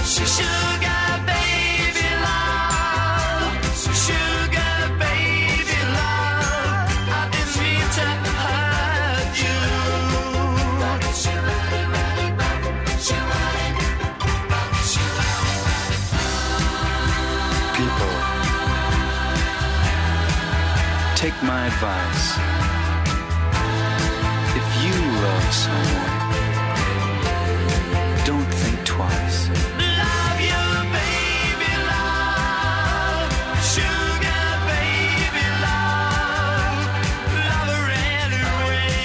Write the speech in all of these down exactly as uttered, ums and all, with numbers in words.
Sugar baby love, sugar baby love, I didn't mean to hurt you. People, take my advice. If you love someone, don't think twice. Love you, baby, love. Sugar, baby, love. Love her anyway.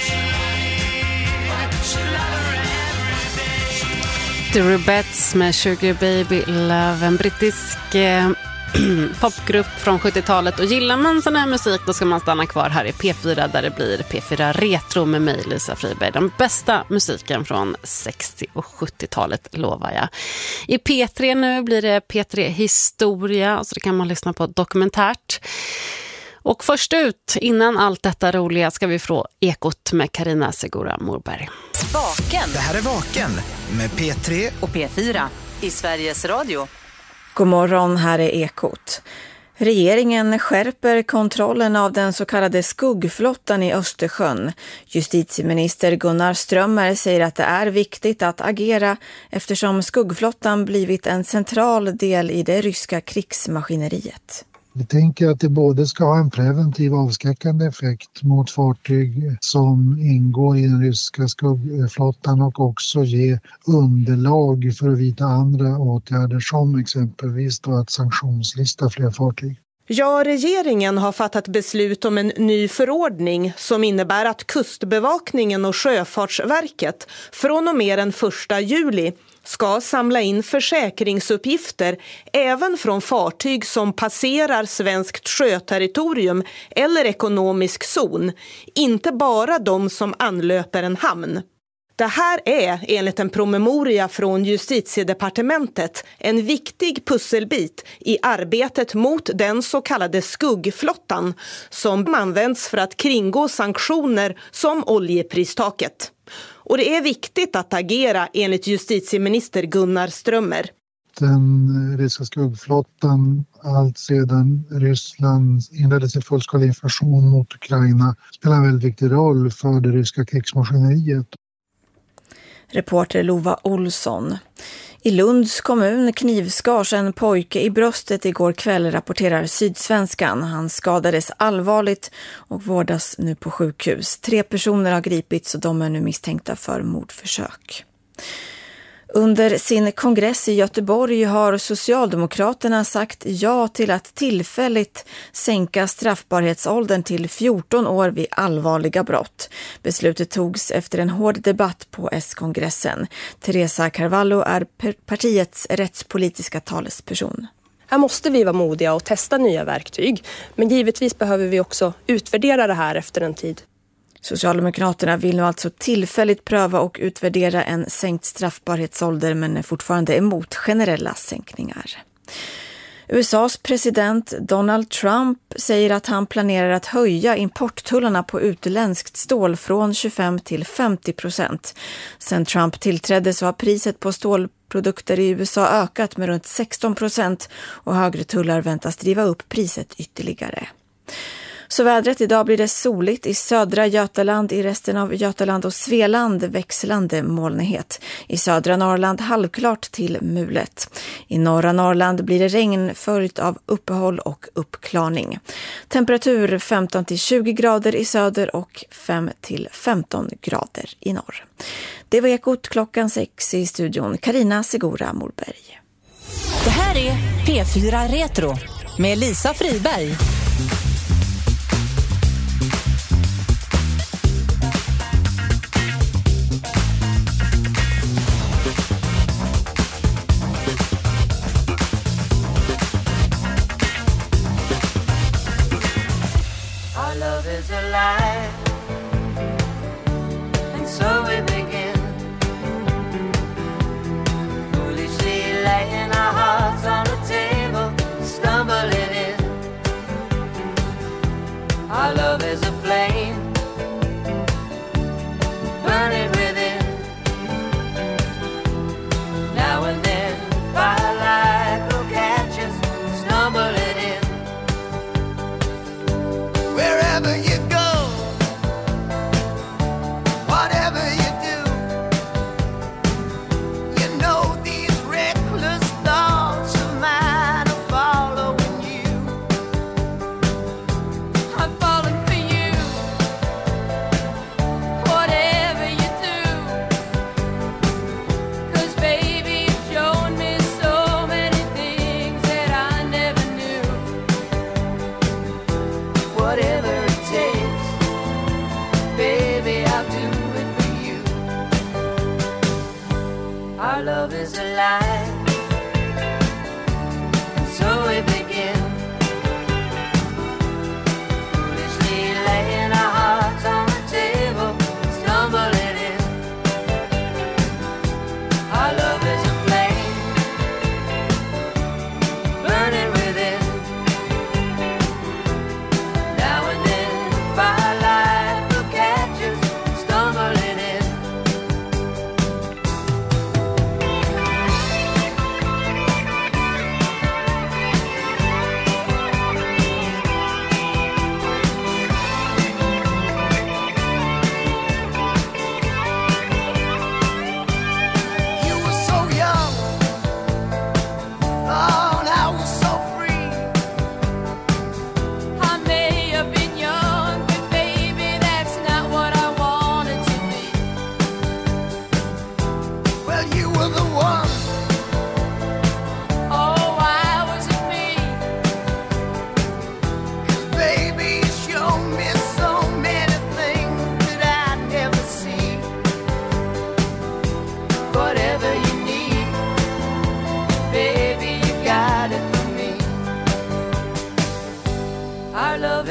Love her every day. The Rubettes med Sugar Baby Love, en brittisk eh, popgrupp från sjuttiotalet. Och gillar man sån här musik, då ska man stanna kvar här i P fyra, där det blir P fyra Retro med mig, Lisa Friberg. Den bästa musiken från sextio- och sjuttiotalet, lovar jag. I P tre nu blir det P tre Historia, så det kan man lyssna på dokumentärt. Och först ut, innan allt detta roliga, ska vi få Ekot med Carina Segura Morberg. Vaken. Det här är Vaken med P tre Och P fyra i Sveriges Radio. God morgon, här är Ekot. Regeringen skärper kontrollen av den så kallade skuggflottan i Östersjön. Justitieminister Gunnar Strömmer säger att det är viktigt att agera eftersom skuggflottan blivit en central del i det ryska krigsmaskineriet. Vi tänker att det både ska ha en preventiv avskräckande effekt mot fartyg som ingår i den ryska skuggflottan och också ge underlag för att vidta andra åtgärder som exempelvis då att sanktionslista fler fartyg. Ja, regeringen har fattat beslut om en ny förordning som innebär att Kustbevakningen och Sjöfartsverket från och med den första juli ska samla in försäkringsuppgifter även från fartyg som passerar svenskt sjöterritorium eller ekonomisk zon, inte bara de som anlöper en hamn. Det här är, enligt en promemoria från Justitiedepartementet, en viktig pusselbit i arbetet mot den så kallade skuggflottan som används för att kringgå sanktioner som oljepristaket. Och det är viktigt att agera, enligt justitieminister Gunnar Strömmer. Den ryska skuggflottan, allt sedan Ryssland inledde sin fullskaliga invasion mot Ukraina, spelar en väldigt viktig roll för det ryska krigsmaskineriet. Reporter Lova Olsson. I Lunds kommun knivskars en pojke i bröstet igår kväll, rapporterar Sydsvenskan. Han skadades allvarligt och vårdas nu på sjukhus. Tre personer har gripits och de är nu misstänkta för mordförsök. Under sin kongress i Göteborg har Socialdemokraterna sagt ja till att tillfälligt sänka straffbarhetsåldern till fjorton år vid allvarliga brott. Beslutet togs efter en hård debatt på S-kongressen. Teresa Carvalho är partiets rättspolitiska talesperson. Här måste vi vara modiga och testa nya verktyg. Men givetvis behöver vi också utvärdera det här efter en tid. Socialdemokraterna vill nu alltså tillfälligt pröva och utvärdera en sänkt straffbarhetsålder, men är fortfarande emot generella sänkningar. U S A:s president Donald Trump säger att han planerar att höja importtullarna på utländskt stål från tjugofem till femtio procent. Sen Trump tillträdde så har priset på stålprodukter i U S A ökat med runt sexton procent och högre tullar väntas driva upp priset ytterligare. Så vädret, idag blir det soligt i södra Götaland, i resten av Götaland och Svealand växlande molnighet. I södra Norrland halvklart till mulet. I norra Norrland blir det regn följt av uppehåll och uppklarning. Temperatur femton till tjugo grader i söder och fem till femton grader i norr. Det var Ekot klockan sex, i studion Carina Segura Morberg. Det här är P fyra Retro med Lisa Friberg. Is alive, and so we begin, foolishly laying our hearts on the table, stumbling in.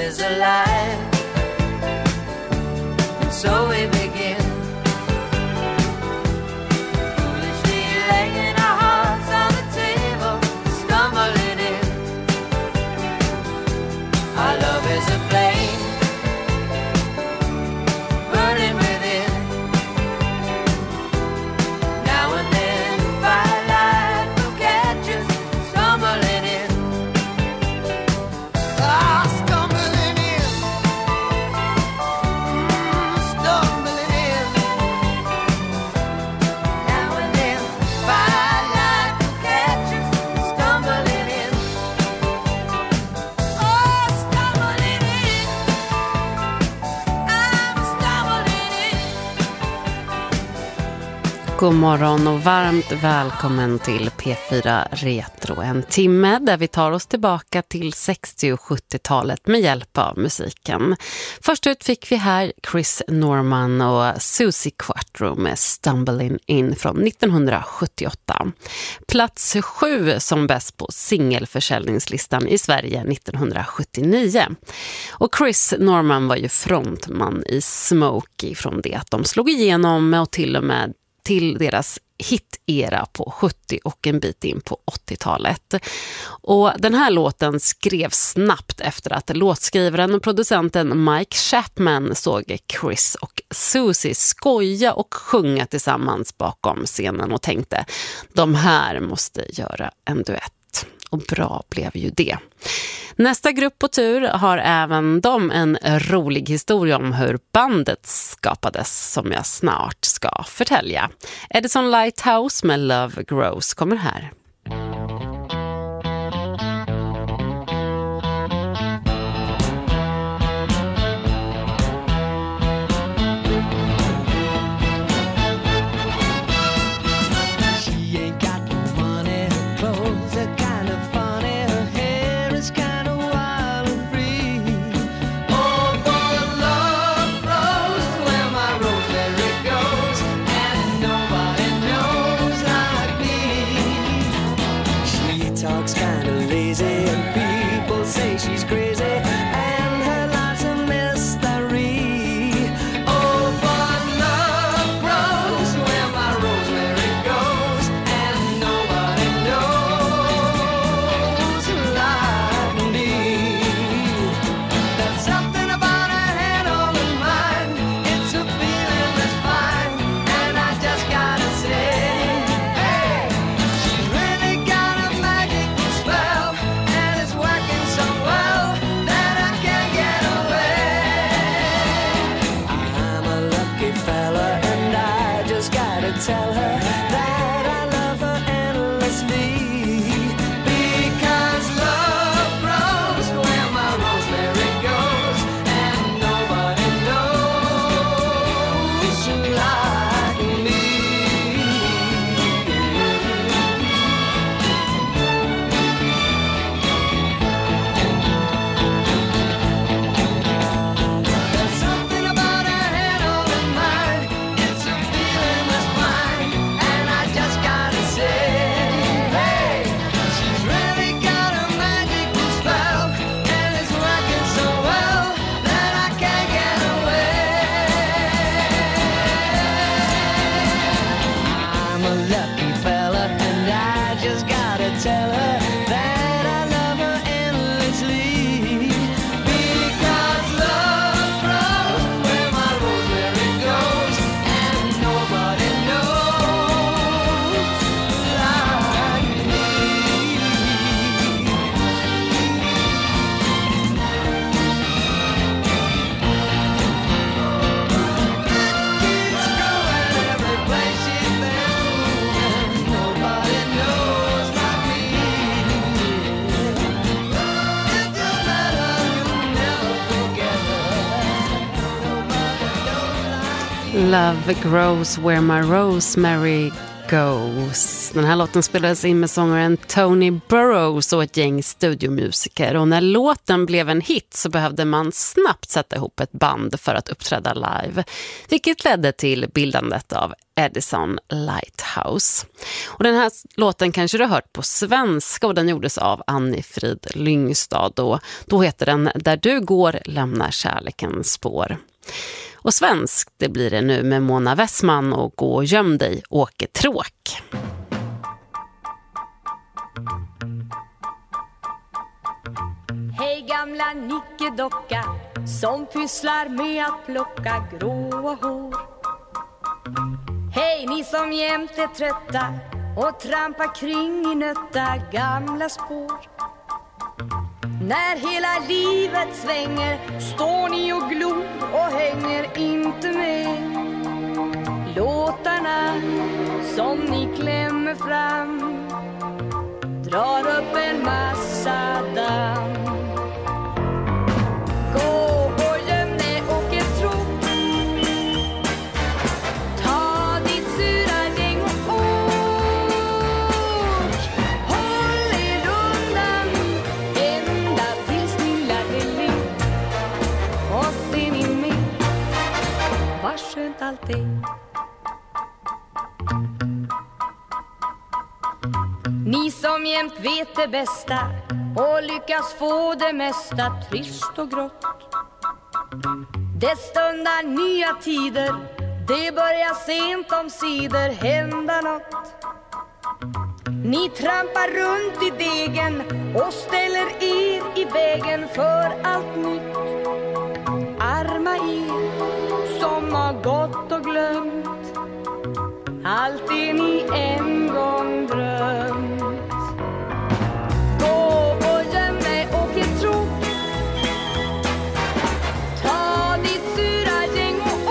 is alive. And so we begin. Foolishly laying our hearts on the table, stumbling in. Our love is a flame, burning within. Now and then firelight will catch us stumbling in. Ah, stumbling in. Mm, stumbling in. Now and then firelight will catch us stumbling in. Oh, stumbling in. I'm stumbling in. God morgon och varmt välkommen till P fyra Retro. En timme där vi tar oss tillbaka till sextio- och sjuttiotalet med hjälp av musiken. Först ut fick vi här Chris Norman och Susie Quattro med Stumbling In från nittonhundrasjuttioåtta. Plats sju som bäst på singelförsäljningslistan i Sverige nittonhundrasjuttionio. Och Chris Norman var ju frontman i Smokey från det att de slog igenom och till och med till deras hitera på sjuttio och en bit in på åttiotalet. Och den här låten skrevs snabbt efter att låtskrivaren och producenten Mike Chapman såg Chris och Susie skoja och sjunga tillsammans bakom scenen och tänkte, de här måste göra en duett. Och bra blev ju det. Nästa grupp på tur har även de en rolig historia om hur bandet skapades som jag snart ska förtälja. Edison Lighthouse med Love Grows kommer här. Love Grows Where My Rosemary Goes. Den här låten spelades in med sångaren Tony Burrows och ett gäng studiomusiker. Och när låten blev en hit så behövde man snabbt sätta ihop ett band för att uppträda live. Vilket ledde till bildandet av Edison Lighthouse. Och den här låten kanske du har hört på svenska och den gjordes av Anni-Frid Lyngstad och då heter den Där du går lämnar kärleken spår. Och svensk, det blir det nu med Mona Westman och Gå och göm dig, Åke Tråk. Hej gamla nickedocka som pysslar med att plocka gråa hår. Hej ni som jämt är trötta och trampar kring i nötta gamla spår. När hela livet svänger står ni och glor och hänger inte med. Låtarna som ni klämmer fram drar upp en massa damm. Gå och göm dig, Åke Tråk. Ta ditt sura gäng och åk. Håll er undan ända tills ni lärde le. Och ser ni med vad skönt allt är. Ni som jämt vet det bästa och lyckas få det mesta trist och grått. Det stundar nya tider, det börjar sent om sidor hända något. Ni trampar runt i degen och ställer er i vägen för allt nytt. Arma er som har gått och glömt allt det ni en gång drömt. Gå och göm dig, Åke Tråk. Ta ditt sura gäng och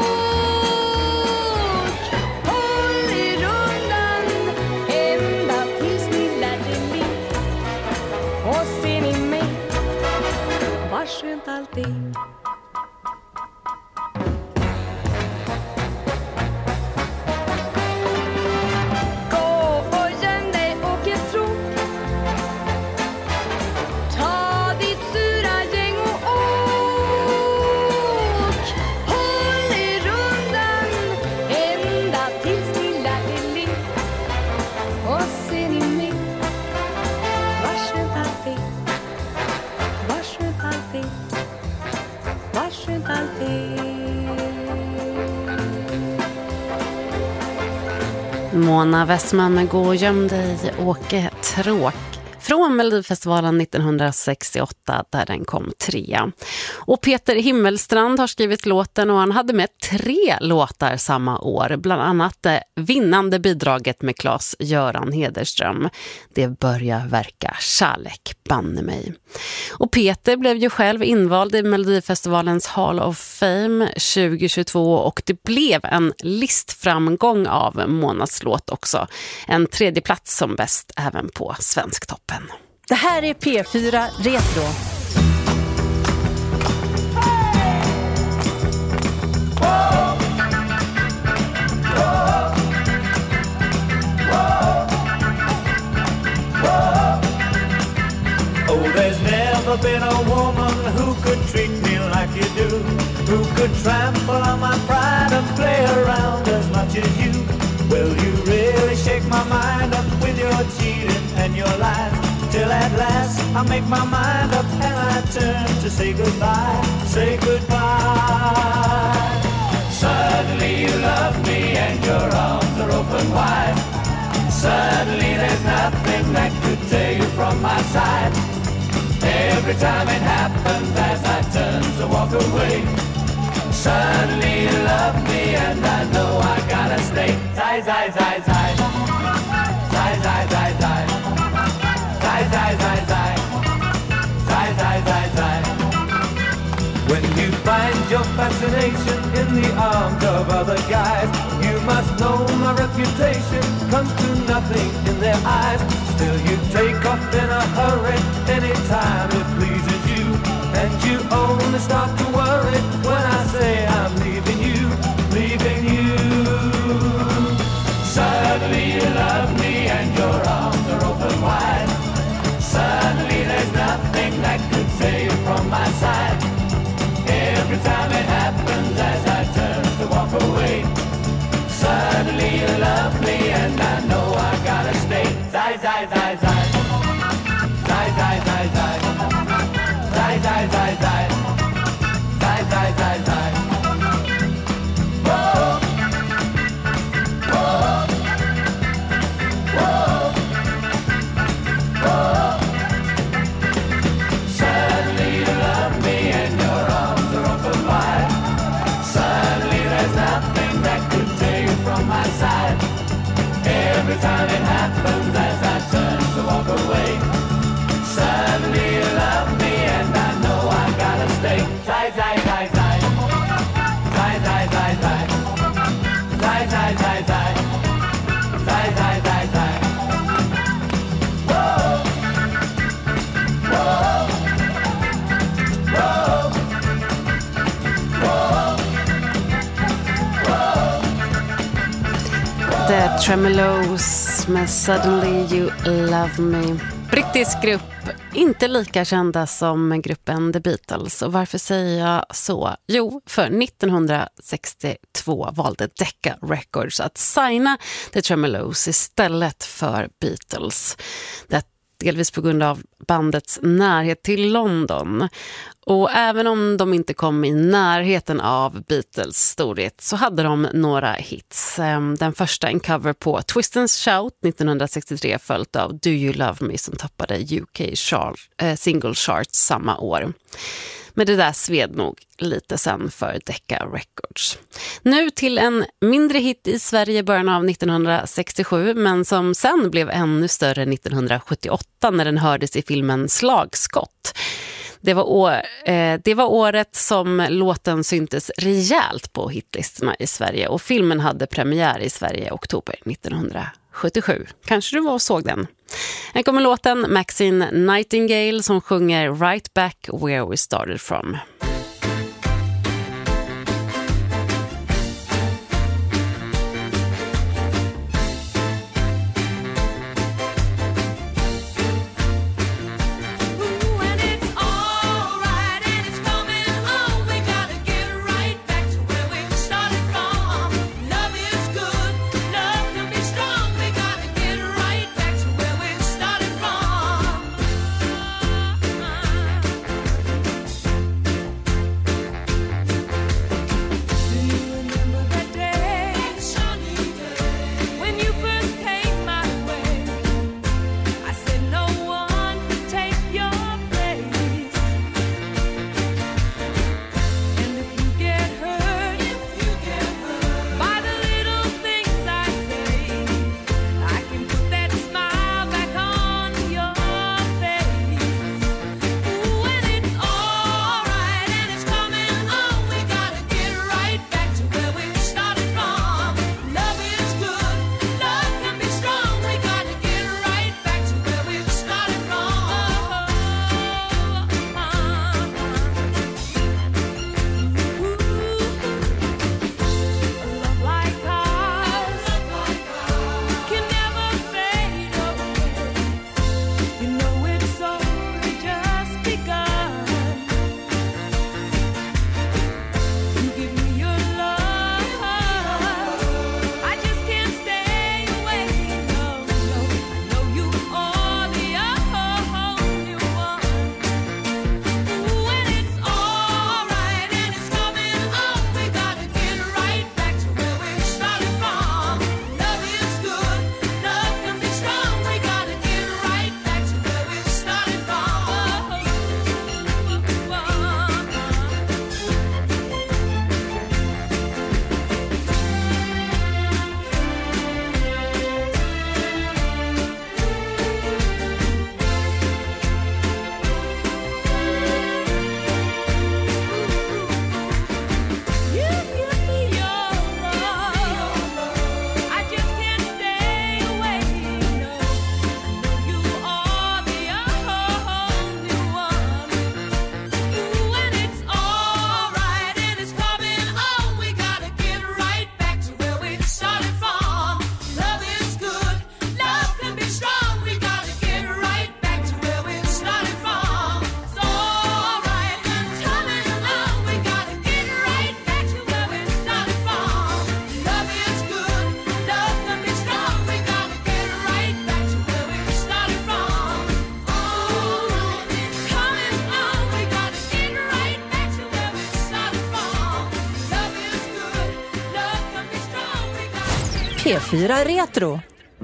åk. Håll er undan ända tills ni lärde le. Och ser ni med vad skönt allt är. Mona Westman med Gå och göm dig, Åke Tråk. Från Melodifestivalen nittonhundrasextioåtta där den kom trea. Och Peter Himmelstrand har skrivit låten och han hade med tre låtar samma år. Bland annat det vinnande bidraget med Claes-Göran Hederström. Det börjar verka kärlek, banne mig. Och Peter blev ju själv invald i Melodifestivalens Hall of Fame tjugohundratjugotvå och det blev en listframgång av Monas låt också. En tredje plats som bäst även på Svensktoppen. Det här är P fyra Retro. Oh, there's never been a woman who could treat me like you do, who could trample on my pride and play around as much as you. Will you really shake my mind up with your cheating and your lies? Till at last I make my mind up and I turn to say goodbye, say goodbye. Suddenly you love me and your arms are open wide. Suddenly there's nothing that could tear you from my side. Every time it happens as I turn to walk away. Suddenly you love me and I know I gotta stay. Zai, zai, zai, zai. Zai, zai, zai, zai. Zai, zai, zai, zai. Zai, zai, zai, zai. When you find your fascination in the arms of other guys, you must know my reputation comes to nothing in their eyes. Still you take off in a hurry anytime it pleases you, and you only start to worry when I say I'm leaving you, leaving you. Suddenly you love me and your arms are open wide. Suddenly there's nothing that could tear you from my side. Every time it happens as I turn to walk away. Suddenly zai, zai, zai. Zai, zai, zai, zai. Zai, zai, zai, zai. Zai, zai, zai, zai. Whoa. Whoa. Whoa. Whoa. Suddenly you love me and your arms are open wide. Suddenly there's nothing that could take you from my side. Every time it happens as I turn to walk away. Suddenly you love me and I know I gotta stay. Zai, zai, zai, zai. Zai, zai, zai, zai. Zai, zai, zai, zai. Zai, zai, zai, zai. Whoa. Whoa. Whoa. Whoa. Whoa. The Tremeloes med Suddenly You Love Me. Brittisk grupp, inte lika kända som gruppen The Beatles. Och varför säger jag så? Jo, för nittonhundrasextiotvå valde Decca Records att signa The Tremeloes istället för Beatles. Det delvis på grund av bandets närhet till London. Och även om de inte kom i närheten av Beatles storhet så hade de några hits. Den första en cover på Twist and Shout nittonhundrasextiotre följt av Do You Love Me som toppade U K chart, äh, single charts samma år. Men det där sved nog lite sen för Decca Records. Nu till en mindre hit i Sverige i början av nittonhundrasextiosju men som sen blev ännu större nittonhundrasjuttioåtta när den hördes i filmen Slagskott. Det var, år, eh, det var året som låten syntes rejält på hitlistorna i Sverige och filmen hade premiär i Sverige i oktober nittonhundrasjuttiosju. Kanske du var och såg den. Här kommer låten Maxine Nightingale som sjunger Right Back Where We Started From. P fyra Retro.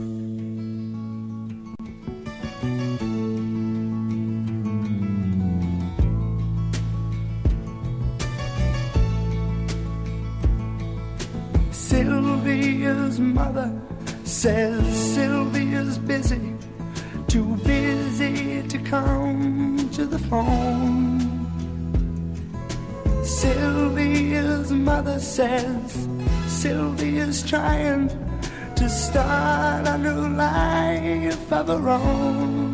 Sylvia's mother says Sylvia's busy, too busy to come to the phone. Sylvia's mother says Sylvia's trying to start a new life of her own.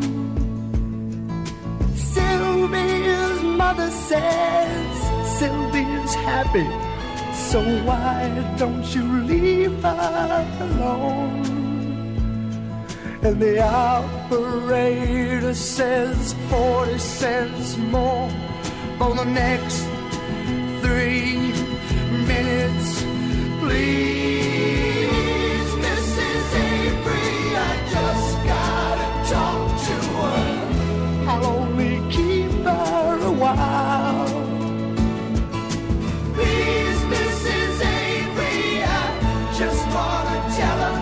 Sylvia's mother says Sylvia's happy, so why don't you leave her alone? And the operator says forty cents more for the next three minutes, please. Missus Avery, I just gotta talk to her. I'll only keep her a while. Please, Missus Avery, I just wanna tell her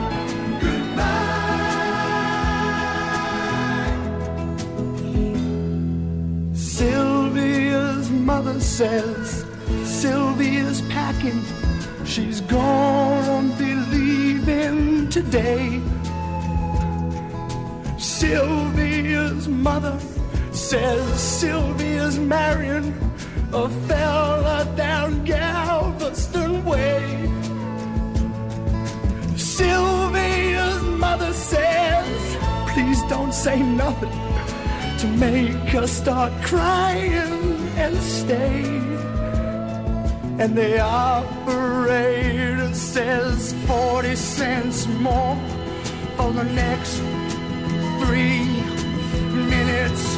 goodbye. Sylvia's mother says Sylvia's packing, she's gonna be leaving today. Sylvia's mother says Sylvia's marrying a fella down Galveston Way. Sylvia's mother says, please don't say nothing to make her start crying and stay. And the operator says forty cents more for the next three minutes,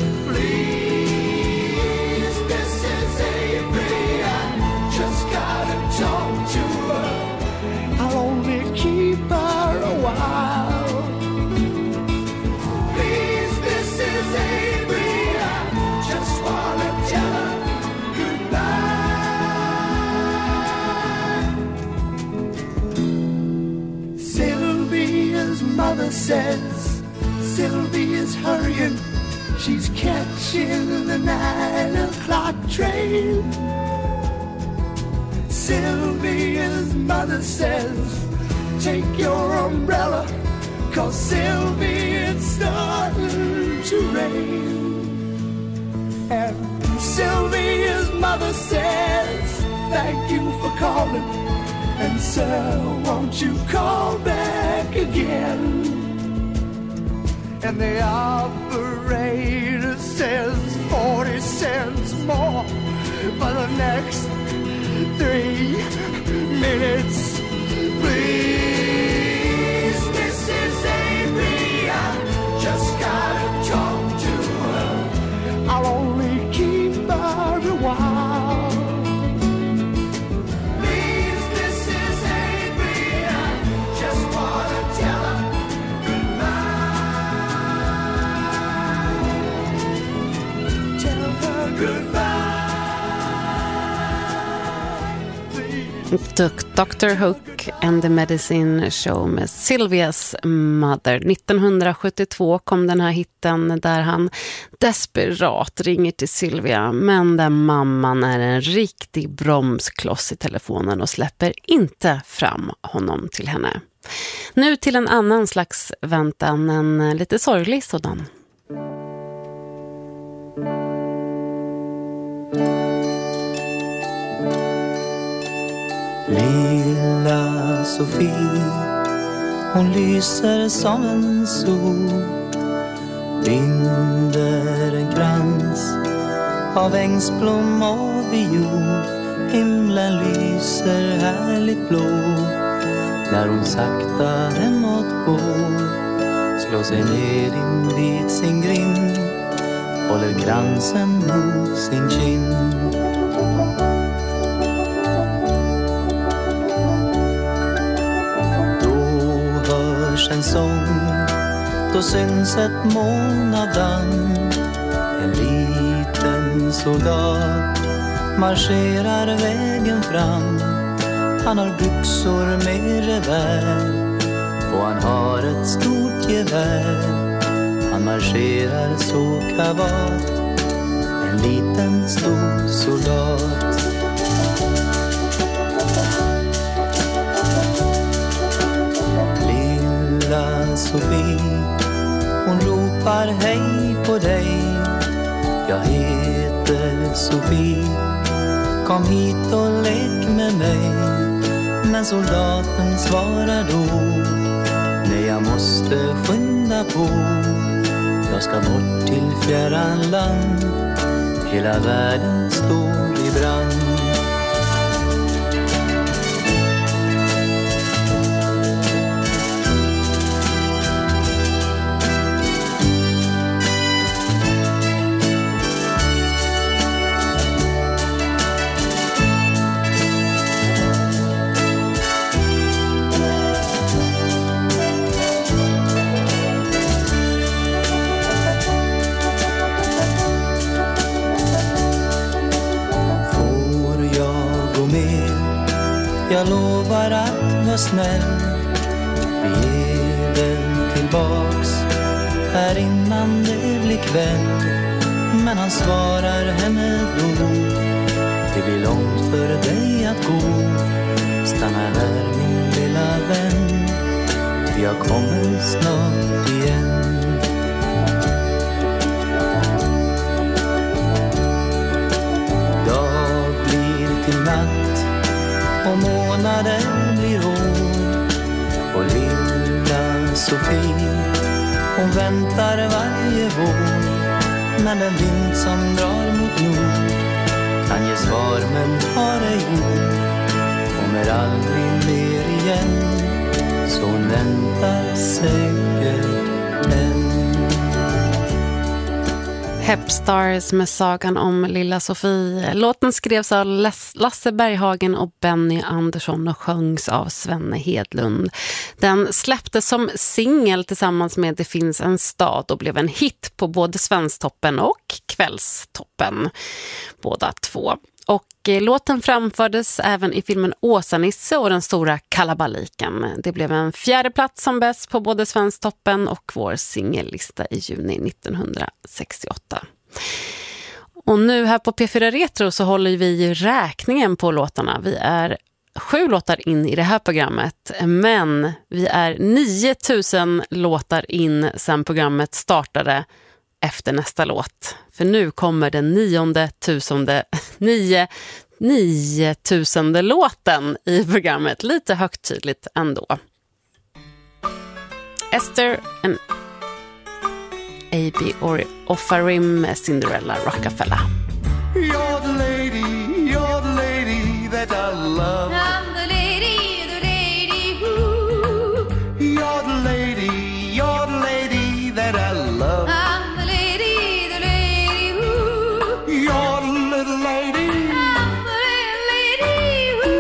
please. Missus Avery, I just gotta talk to her. I'll only keep her a while. Please, Missus Avery, I just wanna tell her goodbye. Sylvia's mother says Sylvia's hurrying, she's catching the nine o'clock train. Sylvia's mother says, take your umbrella, 'cause Sylvia, it's starting to rain. And Sylvia's mother says, thank you for calling, and sir, won't you call back again? And the operator says forty cents more for the next three minutes, please. Missus Avery, I just gotta talk to her. I'll only keep her a while. Please, Missus Avery, I just wanna tell her goodbye. Tell her goodbye. doctor Hook and the Medicine Show med Sylvia's Mother. nittonhundrasjuttiotvå kom den här hitten där han desperat ringer till Sylvia, men där mamman är en riktig bromskloss i telefonen och släpper inte fram honom till henne. Nu till en annan slags väntan, en lite sorglig sådan. Lilla Sofie, hon lyser som en sol, binder en krans av ängsblom och viol. Himlen lyser härligt blå när hon sakta hemåt går, slår sig ner invid sin grind, håller kransen mot sin kind. En sång, då syns ett moln av damm. En liten soldat marscherar vägen fram. Han har byxor med revär och han har ett stort gevär. Han marscherar så kavat, en liten stor soldat. Lilla Sofie, hon ropar hej på dig. Jag heter Sofie, kom hit och lek med mig. Men soldaten svarar då, nej jag måste skynda på. Jag ska bort till fjärran land, hela världen står i brand. Jag lovar att vara snäll. Vi är väl tillbaks här innan det blir kväll. Men han svarar henne då, det blir långt för dig att gå. Stanna här min lilla vän, jag kommer snart igen. Dag blir till natt och månaden blir år. Och lilla Sofie, hon väntar varje vår. Men den vind som drar mot nord kan ge svar men har ej ord. Kommer aldrig mer igen, så väntar säkert en. Hepstars med sagan om Lilla Sofie. Låten skrevs av Lasse Berghagen och Benny Andersson och sjöngs av Svenne Hedlund. Den släpptes som singel tillsammans med Det finns en stad och blev en hit på både Svensktoppen och Kvällstoppen. Båda två. Och låten framfördes även i filmen Åsa-Nisse och den stora kalabaliken. Det blev en fjärde plats som bäst på både Svensktoppen och vår singellista i juni nittonhundrasextioåtta. Och nu här på P fyra Retro så håller vi ju räkningen på låtarna. Vi är sju låtar in i det här programmet, men vi är nio tusen låtar in sedan programmet startade efter nästa låt. För nu kommer den nionde tusende, nio, nio tusende låten i programmet. Lite högtidligt ändå. Esther and A B Offarim med Cinderella Rockefeller. You're the lady, you're the lady that I love. I'm the lady, the lady who. You're the lady, you're the lady that I love. I'm the lady, the lady who. You're the little lady. I'm the little lady who.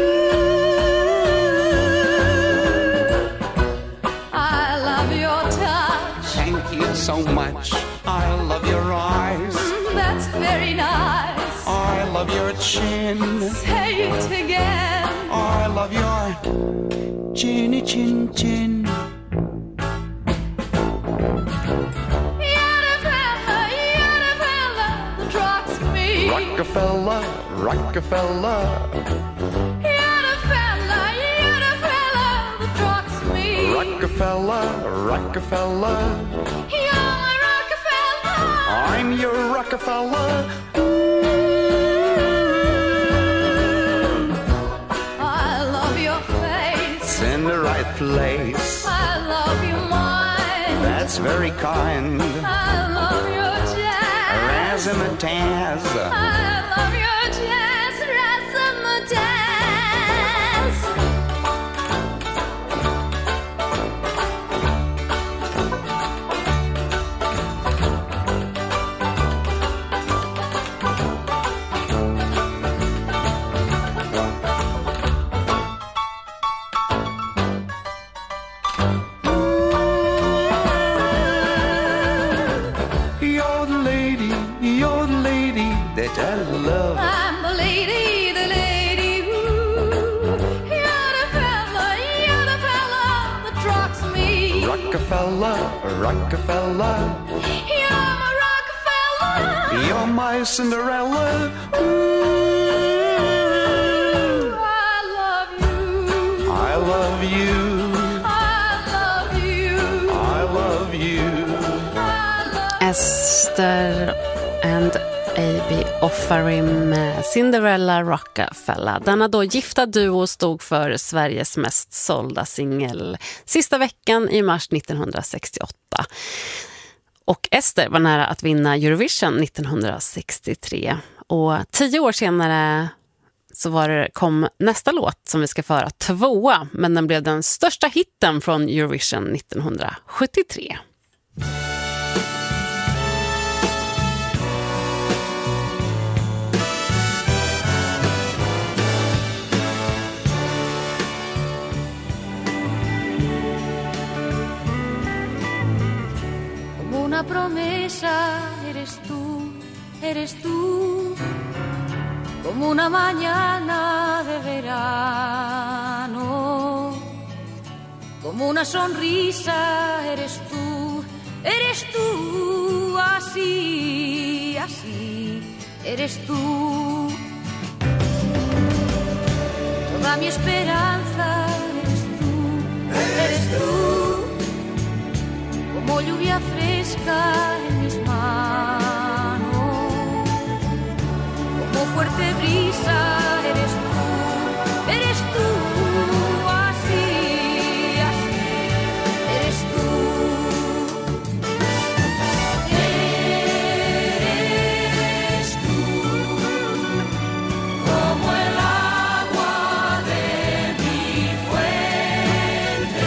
I love your touch. Thank you so much. I love your eyes. That's very nice. I love your chin. Say it again. I love your chinny chin chin. You're the fella, you're the fella that rocks me. Rockefeller, Rockefeller. You're the fella, you're the fella that rocks me. Rockefeller, Rockefeller. You're my Rockefeller. I'm your Rockefeller. I love your face. It's in the right place. I love your mind. That's very kind. I love your jazz. Razzmatazz. I love your jazz. Razzmatazz. You're the lady, you're the lady that I love. I'm the lady, the lady who. You're Rockefeller. You're my Rockefeller. You're my Cinderella. Ooh, I love you. I love you. I love you. I love you. Esther and A B Offarim med Cinderella Rockefeller. Denna då gifta duo stod för Sveriges mest sålda singel sista veckan i mars nittonhundrasextioåtta. Och Esther var nära att vinna Eurovision nittonhundrasextiotre. Och tio år senare så var det, kom nästa låt som vi ska föra tvåa, men den blev den största hitten från Eurovision nittonhundrasjuttiotre. Una promesa eres tú, eres tú, como una mañana de verano, como una sonrisa eres tú, eres tú, así, así, eres tú. Toda mi esperanza eres tú, eres tú. Como lluvia fresca en mis manos, como fuerte brisa eres tú, eres tú, así, así, eres tú. Eres tú, como el agua de mi fuente.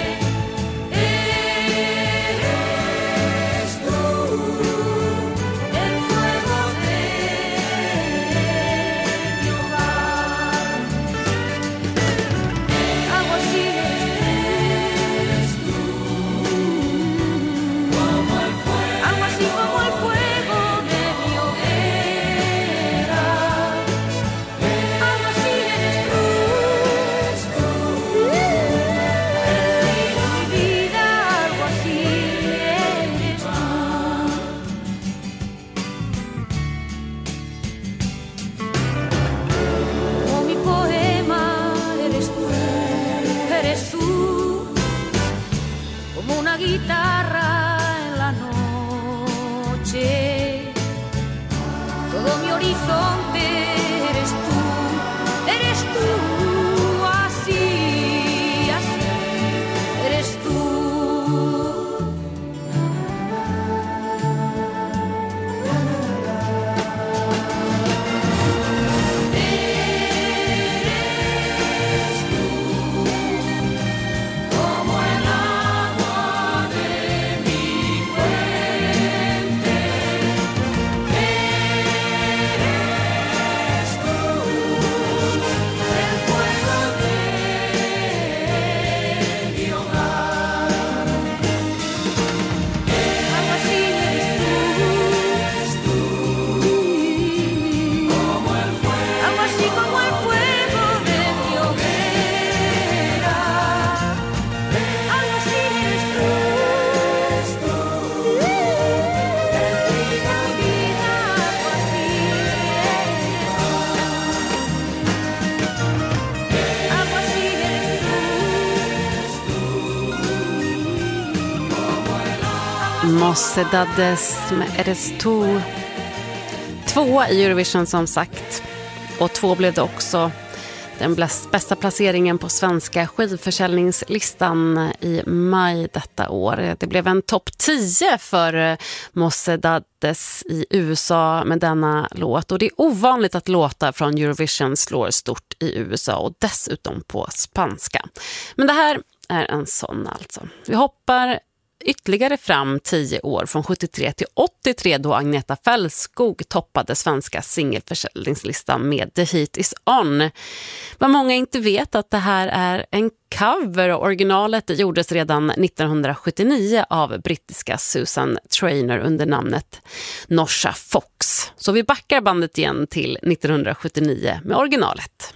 Mocedades med Eres tú. Två i Eurovision som sagt. Och två blev det också. Den bästa placeringen på svenska skivförsäljningslistan i maj detta år. Det blev en topp tio för Mocedades i U S A med denna låt. Och det är ovanligt att låtar från Eurovision slår stort i U S A och dessutom på spanska. Men det här är en sån alltså. Vi hoppar ytterligare fram tio år från sjuttiotre till åttiotre då Agneta Fältskog toppade svenska singelförsäljningslistan med The Heat Is On. Vad många inte vet att det här är en cover och originalet gjordes redan nittonhundrasjuttionio av brittiska Susan Trainer under namnet Norsa Fox. Så vi backar bandet igen till nittonhundrasjuttionio med originalet.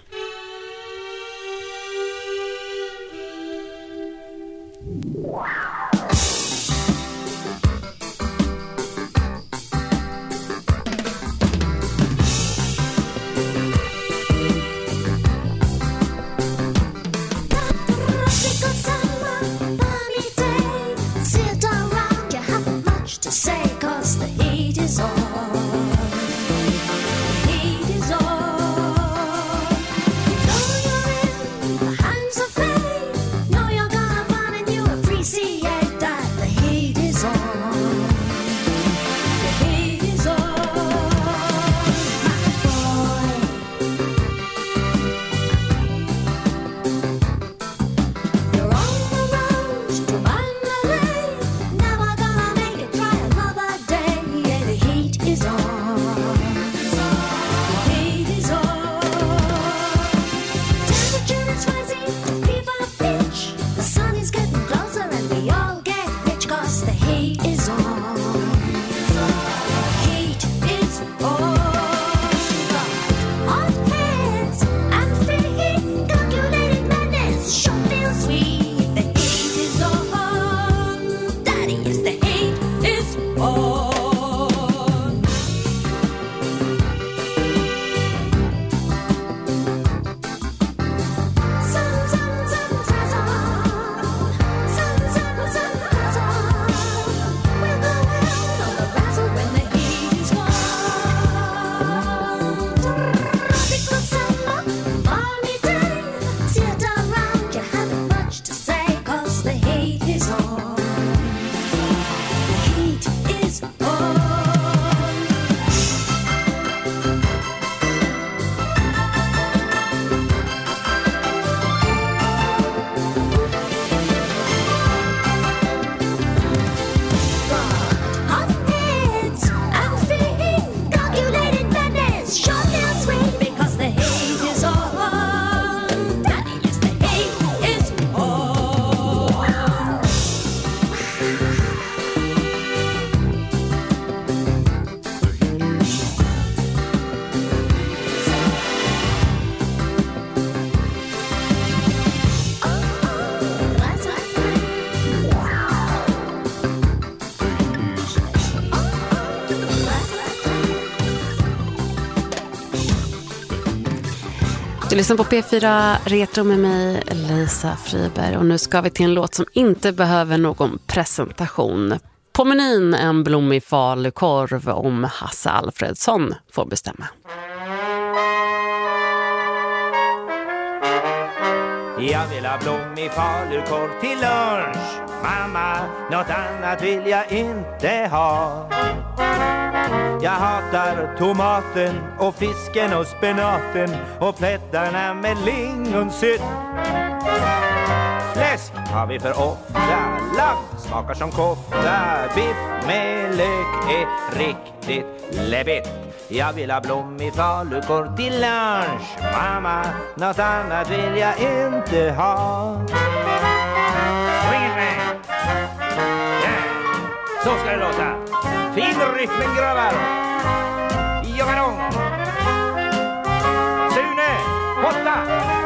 say, 'cause the heat is on. The heat is on. Though you're in the hands of fate, know you're gonna find and you appreciate that the heat is on. The heat is on, my boy. You're on the road to Mandalay, never gonna make it, try another day. Yeah, the heat is on. The heat is on. Temperature is rising to fever pitch. The sun is getting closer and we all get rich, 'cause the heat is on. The heat is on. Hot heads and feet, calculated madness, sure feels sweet. The heat is on. Daddy, yes, the heat is on. Sun, sun, sun, razzle. Sun, sun, sun, razzle. We'll go out on the razzle when the heat is gone. Tropical summer, balmy day. Sit around, you haven't much to say, 'cause the heat is on. The heat is on. Hot heads and feet, calculated madness, sure feels sweet, because the heat is on. Daddy, yes, the heat is on. Du lyssnar på P fyra Retro med mig, Lisa Friberg. Och nu ska vi till en låt som inte behöver någon presentation. På menyn en blommig falukorv om Hasse Alfredsson får bestämma. Jag vill ha blommig falukorv till lunch. Mamma, något annat vill jag inte ha. Jag hatar tomaten och fisken och spenaten och plättarna med lingonsylt. Fläsk har vi för ofta, lamm smakar som kofta. Biff med lök är riktigt läbbigt. Jag vill ha blommig falukorv till lunch. Mamma, något annat vill jag inte ha. Swing it man. Yeah. Så ska det låta. Fin rytmen grabbar. Jogadong. Sune, hotta.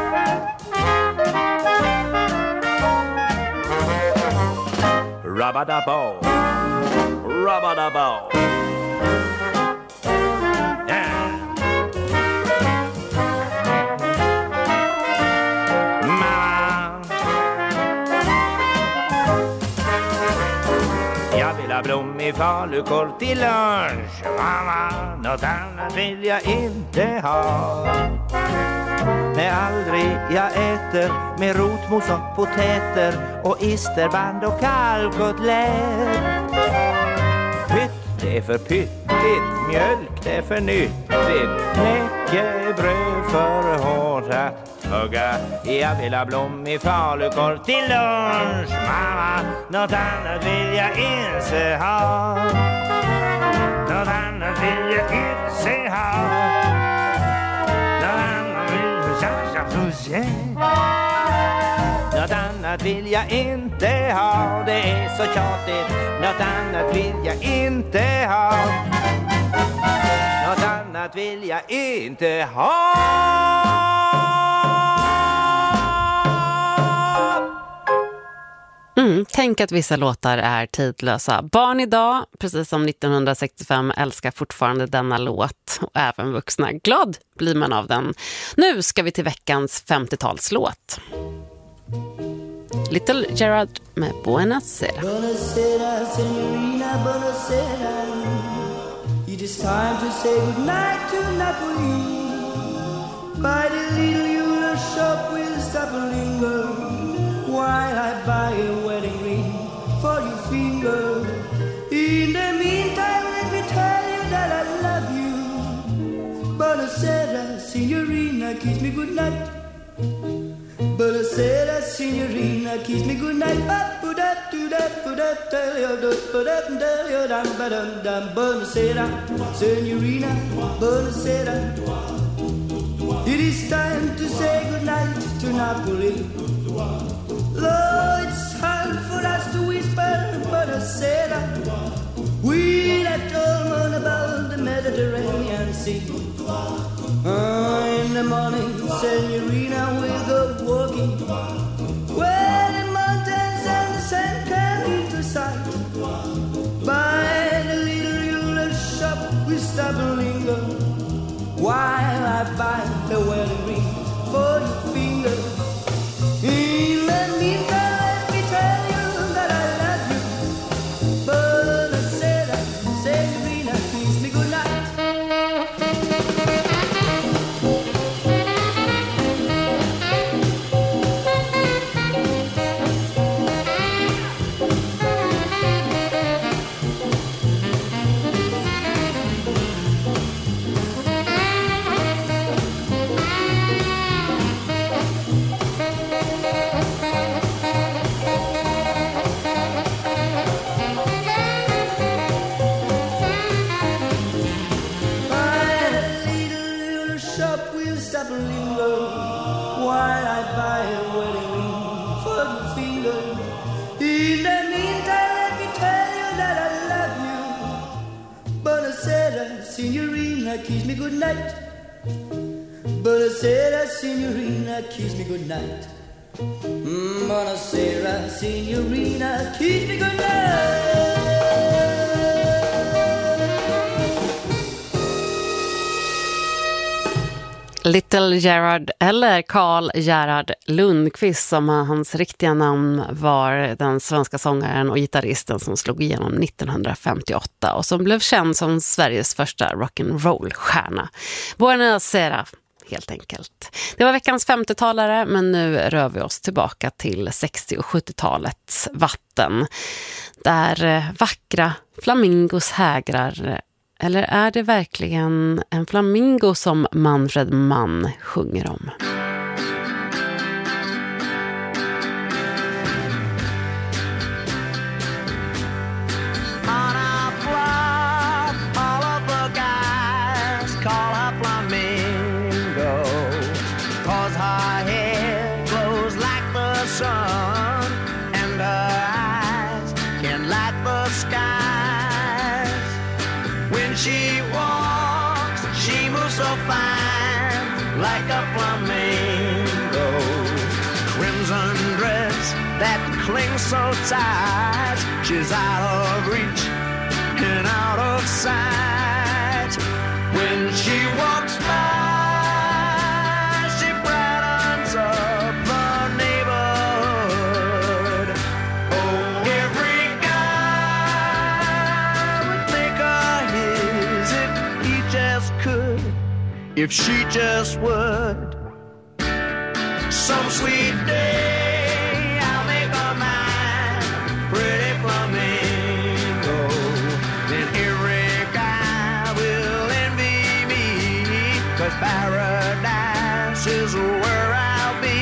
Rabadabo. Rabadabo. Yeah. Mamma. Jag vill ha blommig falukorv till lunch. Mamma, något annat vill jag inte ha. Nej, aldrig jag äter med rotmos och potäter och isterband och kalvkotlett. Pytt, det är för pyttigt, mjölk, det är för nyttigt, knäckebröd för hårt att hugga. Jag vill ha blommig falukorv till lunch. Mamma, något annat vill jag inte ha. Något annat vill jag inte ha. Något annat vill jag Något annat vill jag inte ha. Det är så tjatigt. Något annat vill jag inte ha. Något annat vill jag inte ha. Mm, tänk att vissa låtar är tidlösa. Barn idag, precis som nittonhundrasextiofem, älskar fortfarande denna låt. Och även vuxna. Glad blir man av den. Nu ska vi till veckans femtiotalslåt. Little Gerard med Buonasera. Buonasera, signorina, buonasera. It is time to say goodnight to Napoli. By the little jeweler shop we'll stop and linger while I buy a wedding ring for your finger. In the meantime, let me tell you that I love you. Buonasera, signorina, kiss me goodnight. Buonasera, signorina, kiss me goodnight. Buonasera, signorina, buonasera. It is time to say goodnight to Napoli. Though it's hard for us to whisper buonasera, we let all moan about the Mediterranean Sea. Oh, in the morning, signorina, we'll go walking where the mountains and the sand come into sight. By the little jeweler shop we stop and linger while I buy the wedding ring for your finger. In the meantime, let me tell you that I love you. Buonasera, signorina, kiss me goodnight. Signorina, kiss me goodnight. Buonasera, signorina, kiss me goodnight. Mm, buonasera, signorina, kiss me goodnight. Little Gerard, eller Carl Gerhard Lundqvist som hans riktiga namn var, den svenska sångaren och gitarristen som slog igenom nittonhundrafemtioåtta och som blev känd som Sveriges första rock'n'roll-stjärna. Buonasera, helt enkelt. Det var veckans femtiotalare, men nu rör vi oss tillbaka till sextio- och sjuttiotalets vatten. Där vackra flamingos hägrar. Eller är det verkligen en flamingo som Manfred Mann sjunger om? On a bluff, all of the guys call her flamingo, 'cause her hair glows like the sun and her eyes can light the sky. When she walks, she moves so fine, like a flamingo. Crimson dress that clings so tight, she's out of reach and out of sight. When she walks by, she brightens up the neighborhood. Oh, every guy would make her his if he just could, if she just would. Some sweet day I'll make her mine, pretty flamingo. Then every guy will envy me, 'cause paradise is where I'll be.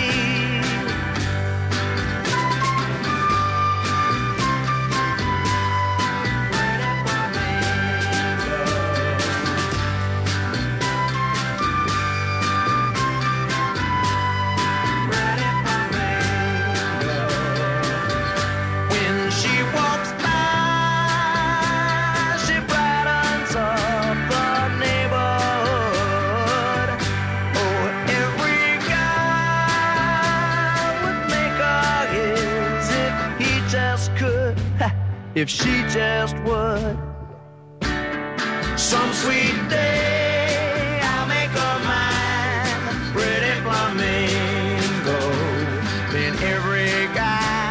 If she just would. Some sweet day I'll make her mine, pretty flamingo. Then every guy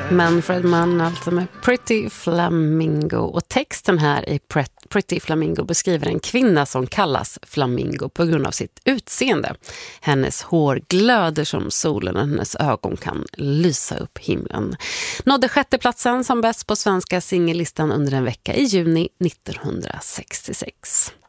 Manfred Mann, alltså med Pretty Flamingo. Och texten här i Pretty Flamingo beskriver en kvinna som kallas Flamingo på grund av sitt utseende. Hennes hår glöder som solen och hennes ögon kan lysa upp himlen. Nådde sjätteplatsen som bäst på svenska singellistan under en vecka i juni nittonhundrasextiosex.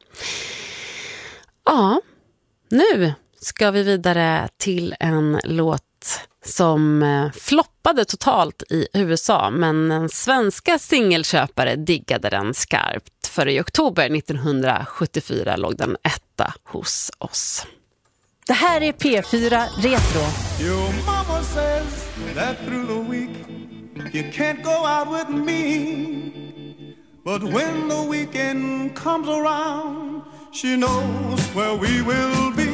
Ja, nu ska vi vidare till en låt som floppade totalt i U S A, men en svenska singelköpare diggade den skarpt. För i oktober nittonhundrasjuttiofyra låg den etta hos oss. Det här är P fyra Retro. Your mama says that through the week you can't go out with me, but when the weekend comes around she knows where we will be.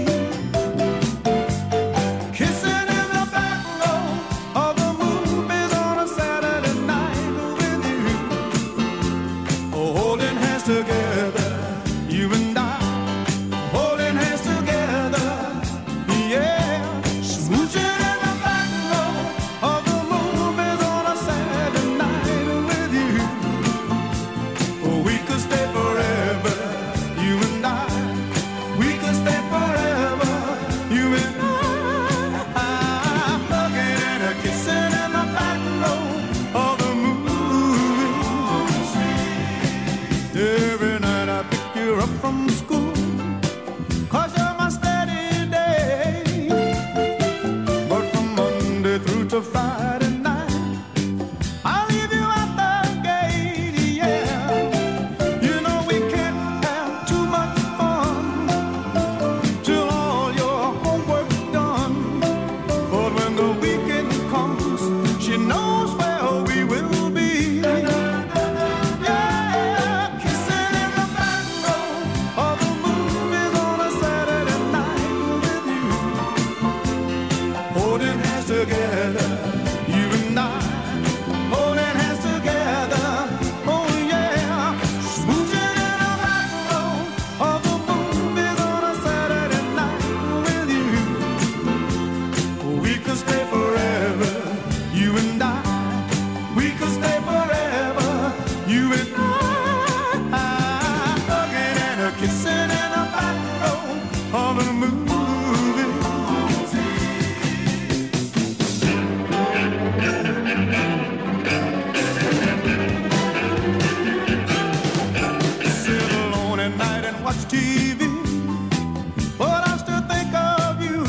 Together, you and I, holding hands together, yeah, smooching in the back row of the movies on a Saturday night with you. Oh, we could stay forever, you and I, we could stay forever, you and I, hugging and a kissing in the back row of the movies. Every night I pick you up from school, 'cause you're my steady day. But from Monday through to Friday night I'll leave you at the gate, yeah. You know we can't have too much fun till all your homework's done. But when the weekend comes she knows where we will be. Together, you and I, holding hands together, oh yeah, smooching in the back row of the movies on a Saturday night with you. We could stay forever, you and I, we could stay forever, you and I, hugging and a kissing in the back row of the movie. Watch T V, but I still think of you.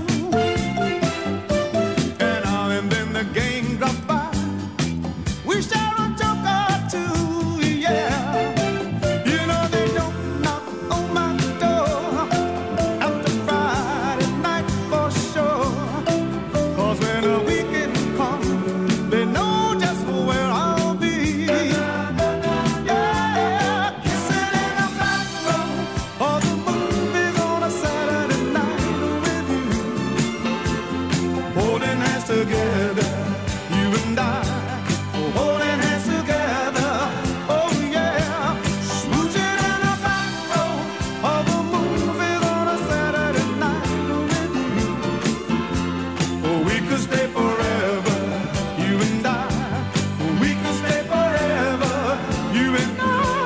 And now and then the gang drop by, we share a joke or two, yeah. You know they don't knock on my door after Friday night for sure. 'Cause when the weekend comes, they know just where I'll be. Together, you and I, holding hands together, oh yeah, smooching in the back row of the movies on a Saturday night with you. Oh, we could stay forever, you and I, we could stay forever, you and I,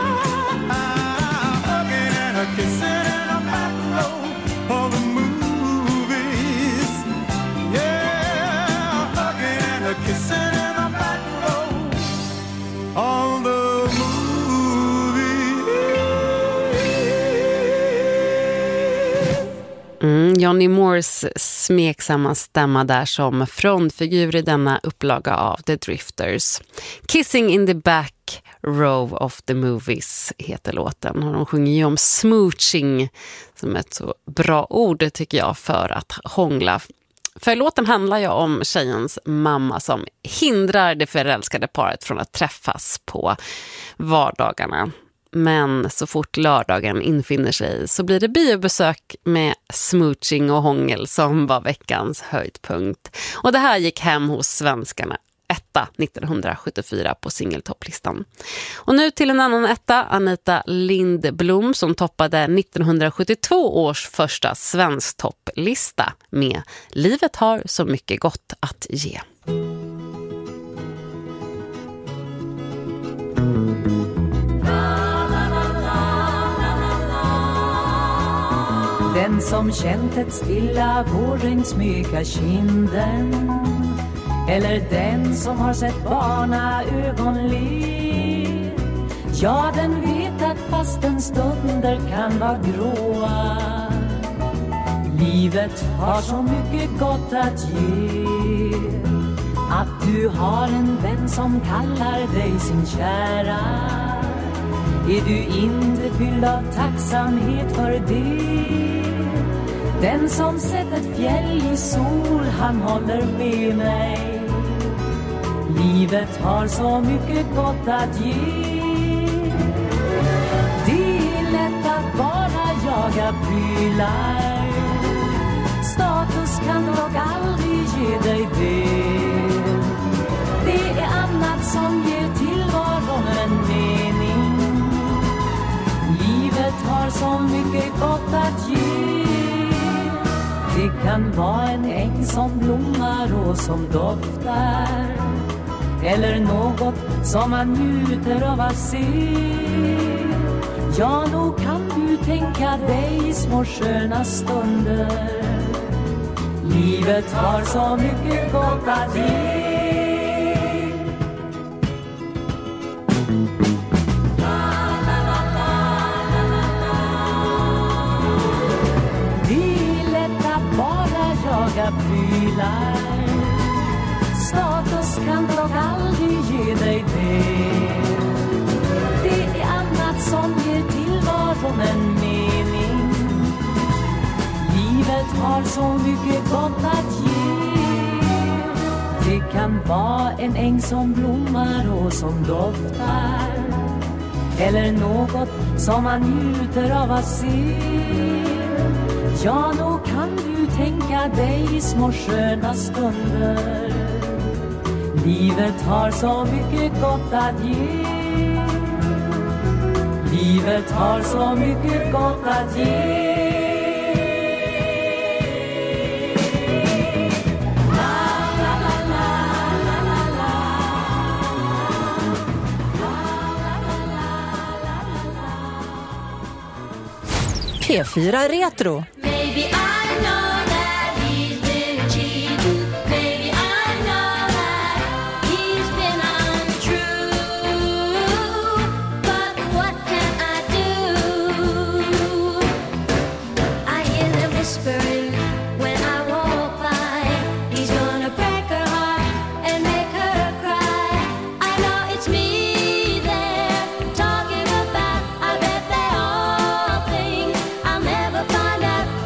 hugging and a kissing in the back row of the movies. Kissing in the back row of the movie. Mm, Johnny Moores smeksamma stämma där som frontfigur i denna upplaga av The Drifters. Kissing in the back row of the movies heter låten. Och de sjunger ju om smooching som ett så bra ord tycker jag för att hångla. För låten handlar ju om tjejens mamma som hindrar det förälskade paret från att träffas på vardagarna. Men så fort lördagen infinner sig så blir det biobesök med smooching och hångel som var veckans höjdpunkt. Och det här gick hem hos svenskarna. Etta nittonhundrasjuttiofyra på singeltopplistan. Och nu till en annan etta, Anita Lindblom som toppade nittonhundrasjuttiotvå års första svensk topplista med Livet har så mycket gott att ge. Den som känt ett stilla vårregn smeka kinden, eller den som har sett barna ögon le. Ja, den vet att fastän stunder kan vara gråa, livet har så mycket gott att ge. Att du har en vän som kallar dig sin kära, är du inte fylld av tacksamhet för det? Den som sett ett fjäll i sol, han håller med mig. Livet har så mycket gott att ge. Det är lätt att bara jaga prylar, status kan dock aldrig ge dig det. Det är annat som ger tillvaron en mening. Livet har så mycket gott att ge. Det kan vara en äng som blommar och som doftar, eller något som man njuter av att se. Ja, nog kan du tänka dig små sköna stunder. Livet har så mycket gott att ge. Prylar, status kan dock aldrig ge dig det. Det är annat som ger tillvaron en mening. Livet har så mycket gott att ge. Det kan vara en äng som blommar och som doftar, eller något som man njuter av att se. Ja, nog kan du tänka dig små sköna stunder. Livet har så mycket gott att ge. Livet har så mycket gott att ge. P fyra Retro. Talking about, I bet they all think I'll never find out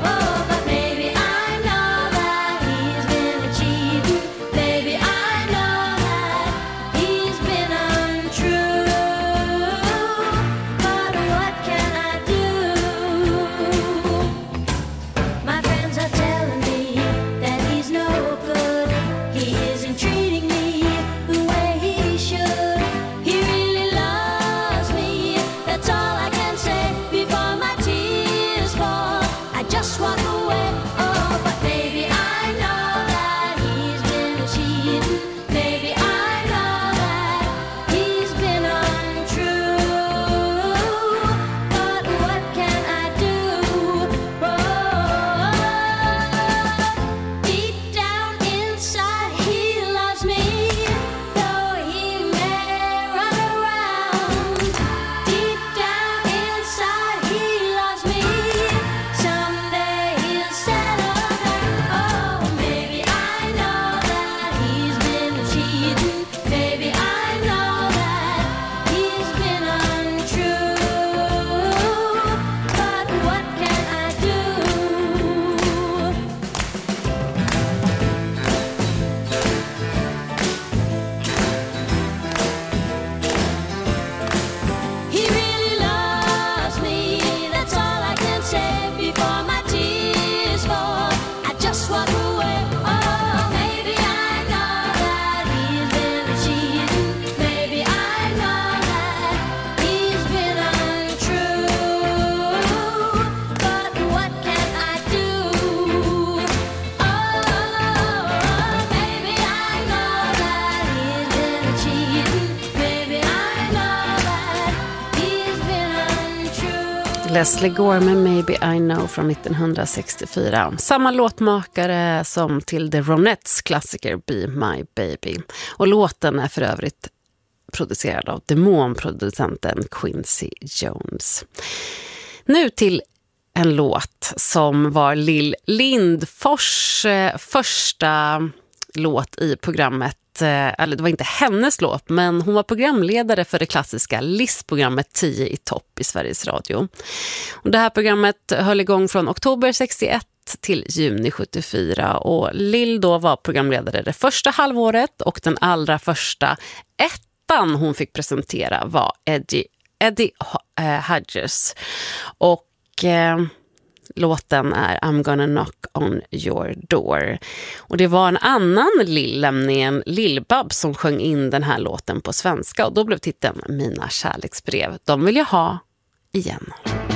Leslie Gore med Maybe I Know från nittonhundrasextiofyra. Samma låtmakare som till The Ronettes klassiker Be My Baby. Och låten är för övrigt producerad av demonproducenten Quincy Jones. Nu till en låt som var Lill Lindfors första låt i programmet. Eller det var inte hennes låt, men hon var programledare för det klassiska L I S-programmet tio i topp i Sveriges Radio. Och det här programmet höll igång från oktober sextioett till juni sjuttiofyra, och Lill då var programledare det första halvåret, och den allra första ettan hon fick presentera var Eddie, Eddie Hodges. Och eh, låten är I'm gonna knock on your door. Och det var en annan Lill, nämligen Lill-Babs, som sjöng in den här låten på svenska. Och då blev titeln Mina kärleksbrev. De vill jag ha igen.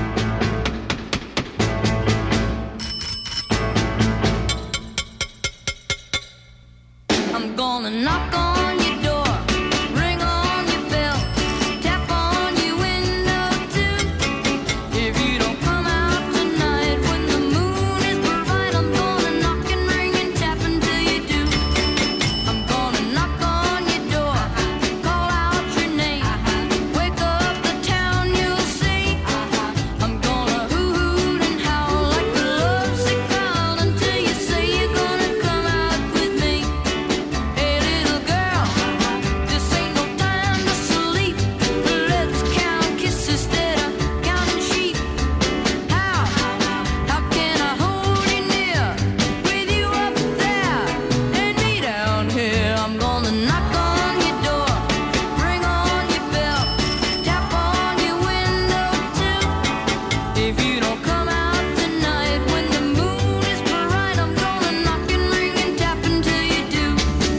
I'm gonna knock on your door, ring on your bell, tap on your window too. If you don't come out tonight when the moon is bright, I'm gonna knock and ring and tap until you do. I'm gonna knock on your door, call out your name, wake up the town, you'll see. I'm gonna hoot and howl like a lovesick child until you say you're gonna come out with me. Hey little girl, this ain't no time to sleep. Let's count kisses instead of counting sheep. How, how can I hold you near, with you up there and me down here? I'm gonna knock on your door, ring on your bell, tap on your window too. If you don't come out tonight when the moon is bright, I'm gonna knock and ring and tap until you do.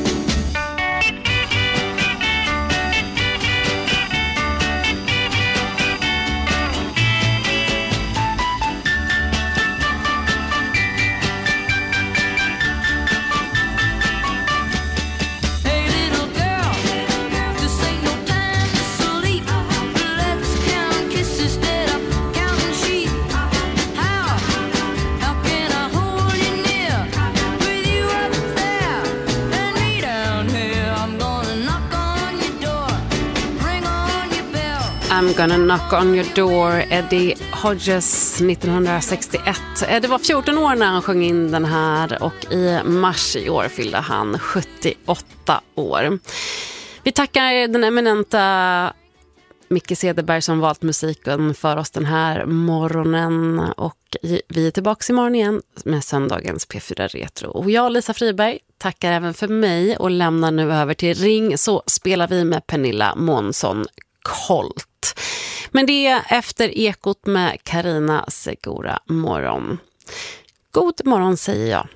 Hey little girl, this ain't no time to sleep. Let's count kisses instead of counting sheep. How, how can I hold you near, with you up there and me down here? I'm gonna knock on your door, ring on your bell. I'm gonna knock on your door, Eddie Hodges nittonhundrasextioett. Eddie var fjorton år när han sjöng in den här, och i mars i år fyllde han sjuttioåtta år. Vi tackar den eminenta Micke Cederberg som valt musiken för oss den här morgonen, och vi är tillbaka imorgon igen med söndagens P fyra Retro. Och jag, Lisa Friberg, tackar även för mig och lämnar nu över till Ring så spelar vi med Pernilla Månsson Colt. Men det är efter Ekot med Carina Segura morgon. God morgon säger jag.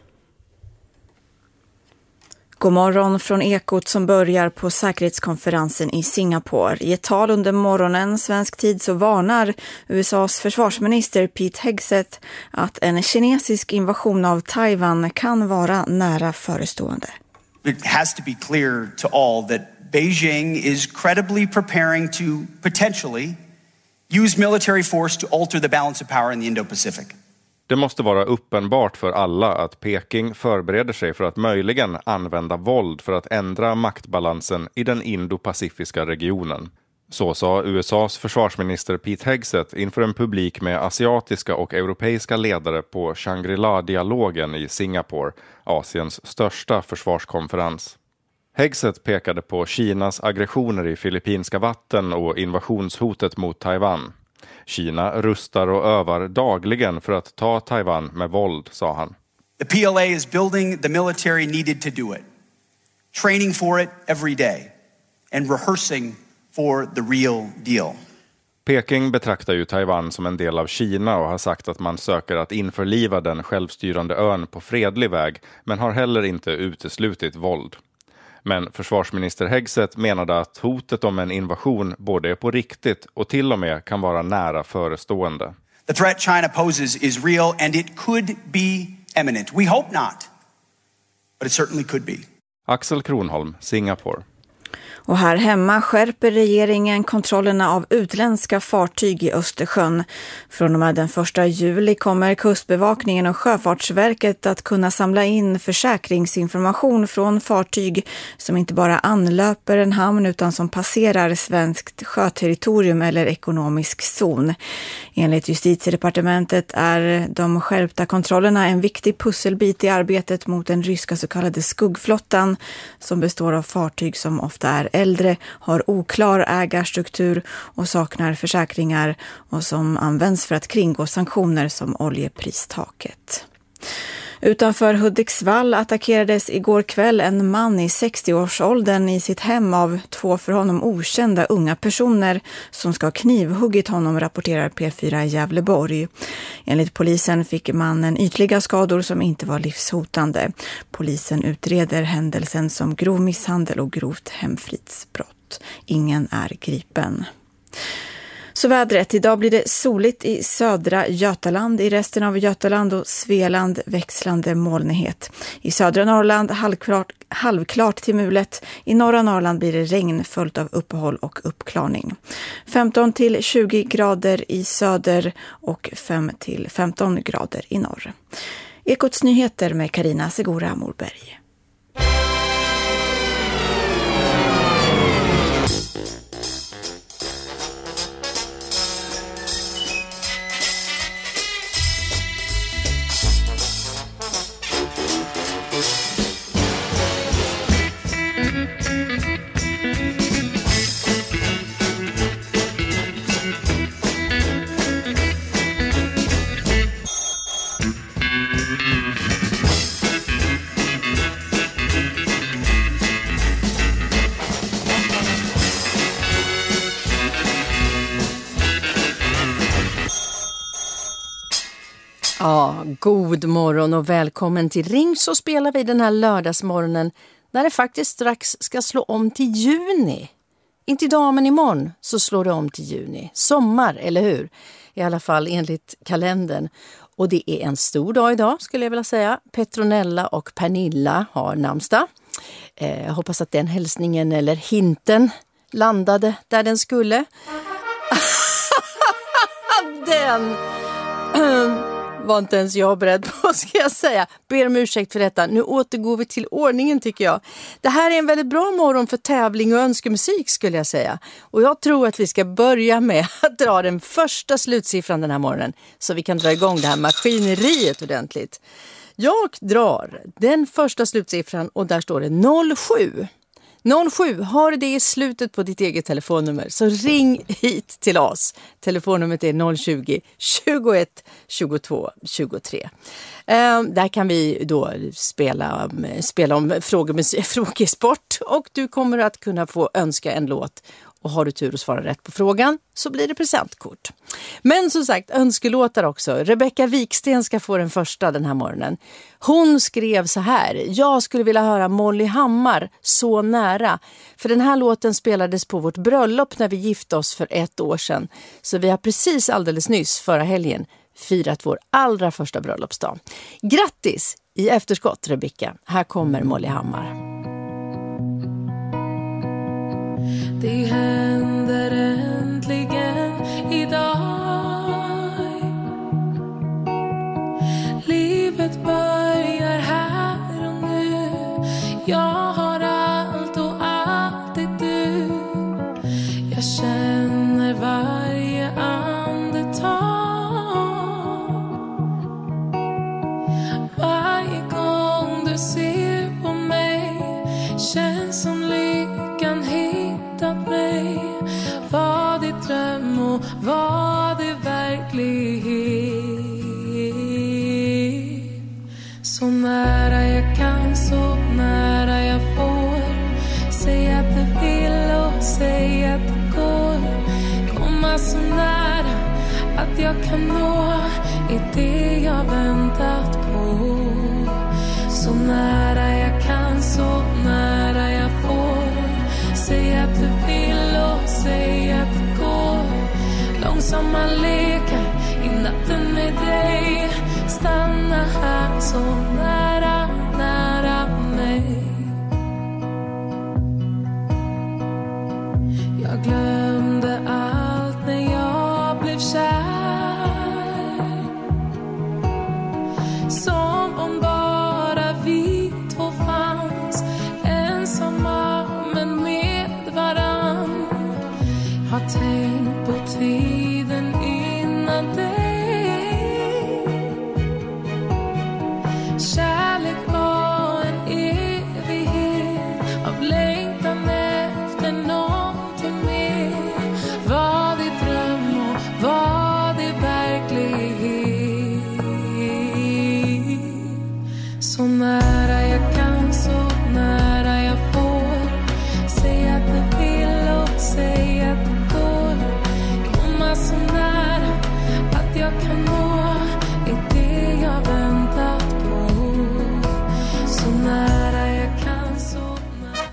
God morgon från Ekot som börjar på säkerhetskonferensen i Singapore. I ett tal under morgonen svensk tid så varnar U S A:s försvarsminister Pete Hegseth att en kinesisk invasion av Taiwan kan vara nära förestående. It has to be clear to all that Beijing is credibly preparing to potentially use military force to alter the balance of power in the Indo-Pacific. Det måste vara uppenbart för alla att Peking förbereder sig för att möjligen använda våld för att ändra maktbalansen i den indo-pacifiska regionen. Så sa U S A:s försvarsminister Pete Hegseth inför en publik med asiatiska och europeiska ledare på Shangri-La-dialogen i Singapore, Asiens största försvarskonferens. Hegseth pekade på Kinas aggressioner i filippinska vatten och invasionshotet mot Taiwan. Kina rustar och övar dagligen för att ta Taiwan med våld, sa han. The P L A is building the military needed to do it, training for it every day and rehearsing for the real deal. Peking betraktar ju Taiwan som en del av Kina och har sagt att man söker att införliva den självstyrande ön på fredlig väg, men har heller inte uteslutit våld. Men försvarsminister Hegseth menade att hotet om en invasion både är på riktigt och till och med kan vara nära förestående. The threat China poses is real and it could be imminent. We hope not, but it certainly could be. Axel Kronholm, Singapore. Och här hemma skärper regeringen kontrollerna av utländska fartyg i Östersjön. Från och med den första juli kommer Kustbevakningen och Sjöfartsverket att kunna samla in försäkringsinformation från fartyg som inte bara anlöper en hamn utan som passerar svenskt sjöterritorium eller ekonomisk zon. Enligt Justitiedepartementet är de skärpta kontrollerna en viktig pusselbit i arbetet mot den ryska så kallade skuggflottan som består av fartyg som ofta är äldre, har oklar ägarstruktur och saknar försäkringar och som används för att kringgå sanktioner som oljepristaket. Utanför Hudiksvall attackerades igår kväll en man i sextio-årsåldern i sitt hem av två för honom okända unga personer som ska ha knivhuggit honom, rapporterar P fyra i Gävleborg. Enligt polisen fick mannen ytliga skador som inte var livshotande. Polisen utreder händelsen som grov misshandel och grovt hemfridsbrott. Ingen är gripen. Så vädret. Idag blir det soligt i södra Götaland. I resten av Götaland och Svealand växlande molnighet. I södra Norrland halvklart, halvklart till mulet. I norra Norrland blir det regn följt av uppehåll och uppklarning. femton till tjugo grader i söder och fem till femton grader i norr. Ekots nyheter med Carina Segura Morberg. Ja, god morgon och välkommen till Ring så spelar vi den här lördagsmorgonen när det faktiskt strax ska slå om till juni. Inte idag men imorgon så slår det om till juni. Sommar, eller hur? I alla fall enligt kalendern. Och det är en stor dag idag skulle jag vilja säga. Petronella och Pernilla har namnsdag. Eh, jag hoppas att den hälsningen eller hinten landade där den skulle. den... var inte ens jag beredd på, ska jag säga. Ber om ursäkt för detta. Nu återgår vi till ordningen tycker jag. Det här är en väldigt bra morgon för tävling och önskemusik skulle jag säga. Och jag tror att vi ska börja med att dra den första slutsiffran den här morgonen. Så vi kan dra igång det här maskineriet ordentligt. Jag drar den första slutsiffran och där står det noll sju. noll sju, har du det i slutet på ditt eget telefonnummer så ring hit till oss. Telefonnumret är noll tjugo, tjugoett, tjugotvå, tjugotre. Eh, där kan vi då spela, spela om frågemusik, frågesport och du kommer att kunna få önska en låt. Och har du tur att svara rätt på frågan så blir det presentkort. Men som sagt, önskelåtar också. Rebecca Wiksten ska få den första den här morgonen. Hon skrev så här. Jag skulle vilja höra Molly Hammar, Så nära. För den här låten spelades på vårt bröllop när vi gifte oss för ett år sedan. Så vi har precis alldeles nyss förra helgen firat vår allra första bröllopsdag. Grattis i efterskott Rebecca. Här kommer Molly Hammar. Det händer äntligen idag. Livet börjar här och nu. Jag har allt och alltid du. Jag känner varje andetag. Varje gång du ser på mig känns som lyckan hittat mig. Var det dröm och var det verklighet? Så nära jag kan, så nära jag får. Säg att du vill och säg att det går. Komma så nära att jag kan nå. Är det jag väntat på. Så nära jag kan, så nära jag får. Säg att du vill och säg att det går. Långsamma lekar i natten med dig. Stanna här så nära, nära mig. nära jag kan, så nära jag får. Säg att du vill och säg att det går. Komma så nära att jag kan nå. Är det jag väntat på. Så nära jag kan, så nära.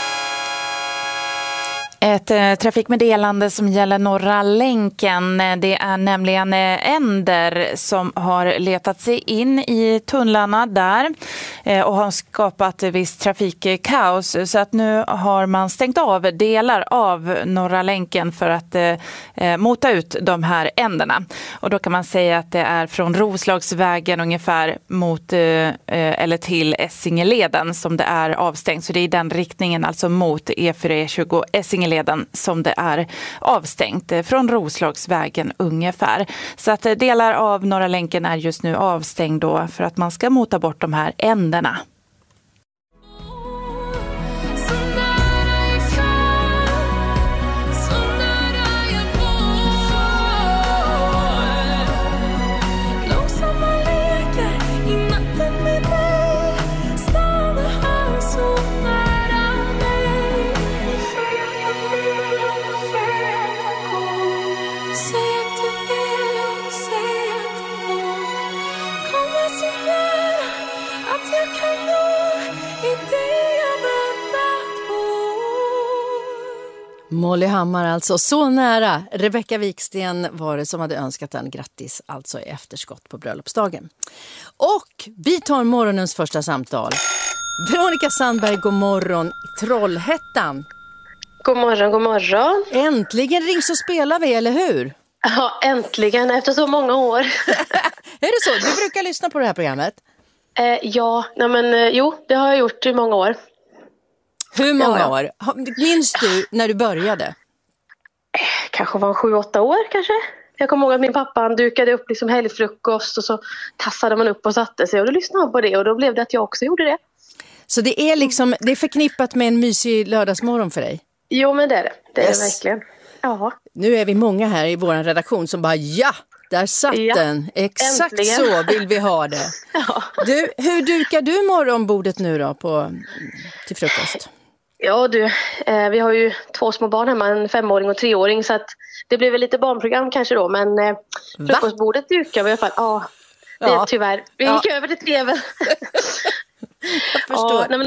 Ett eh, trafikmeddelande som gäller Norra länken. Det är nämligen eh, änder som har letat sig in i tunnlarna där eh, och har skapat viss trafikkaos. Så att nu har man stängt av delar av Norra länken för att eh, mota ut de här änderna. Och då kan man säga att det är från Roslagsvägen ungefär mot eh, eller till Essingeleden som det är avstängt. Så det är i den riktningen, alltså mot E fyra E tjugo Essingeleden som det är avstängt från Roslagsvägen ungefär. Så att delar av Norra länken är just nu avstängd då för att man ska mota bort de här änderna. Molly Hammar alltså, så nära. Rebecca Wiksten var det som hade önskat en grattis, alltså i efterskott på bröllopsdagen. Och vi tar morgonens första samtal. Veronica Sandberg, god morgon i Trollhättan. God morgon, god morgon. Äntligen rings och spelar vi, eller hur? Ja, äntligen, efter så många år. Är det så? Du brukar lyssna på det här programmet? Eh, ja, nej men eh, jo, det har jag gjort i många år. Hur många ja, år? Minns du när du började? Kanske var sju, åtta år kanske. Jag kommer ihåg att min pappa han dukade upp liksom helgfrukost och så tassade man upp och satte sig och då lyssnade han på det och då blev det att jag också gjorde det. Så det är liksom, det är förknippat med en mysig lördagsmorgon för dig? Jo, men det är det. Det är yes. det verkligen. Ja. Nu är vi många här i vår redaktion som bara, ja, där satt ja, den. Exakt äntligen. Så vill vi ha det. Ja. Du, hur dukar du morgonbordet nu då på, till frukost? Ja du, eh, vi har ju två små barn hemma, en femåring och treåring, så att det blir väl lite barnprogram kanske då, men eh, frukostbordet dukar vi i alla fall. Ja, det ja. Tyvärr. Vi gick ja. över till T V. Jag förstår. Ja, nej, men